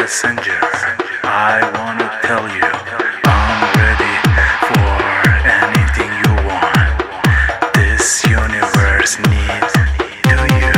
Passenger, I wanna tell you, I'm ready for anything you want. This universe needs you.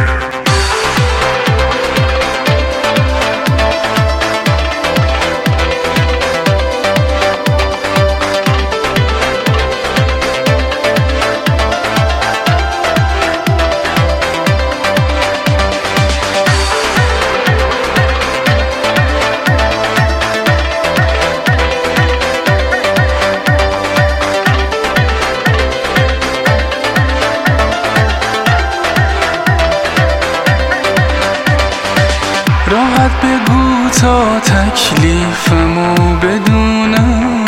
راحت بگو تا تکلیفمو بدونم،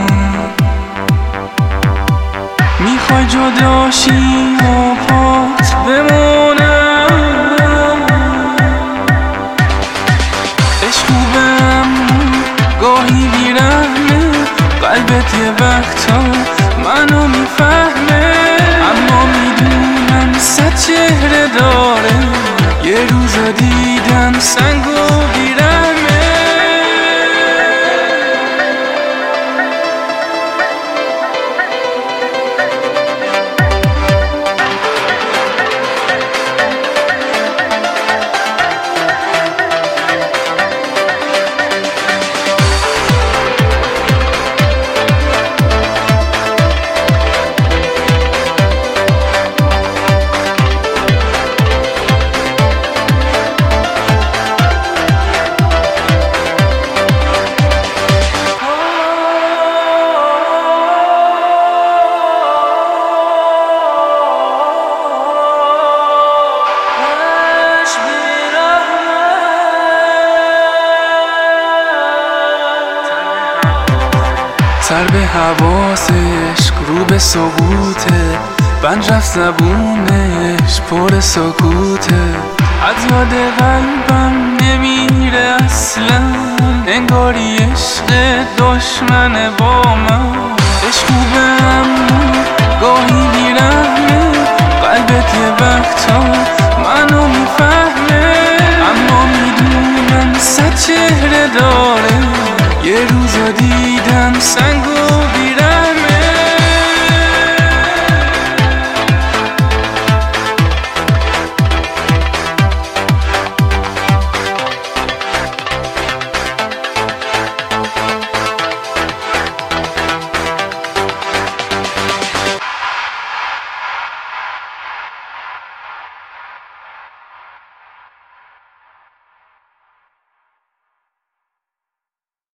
میخوای جداشی و پات بمونم. عشق خوبم گاهی بیرحمه، قلبت یه وقتا منو میفهمه، اما میدونم صد چهره داره، یه روزا دیدم سنگ و بیرحمه. سر به حواسش رو به ثبوته، بند رفت زبونش پر سکوته، از یاد قلبم نمیره اصلا، انگاری عشق دشمن با من. عشق خوبم گاهی بیرم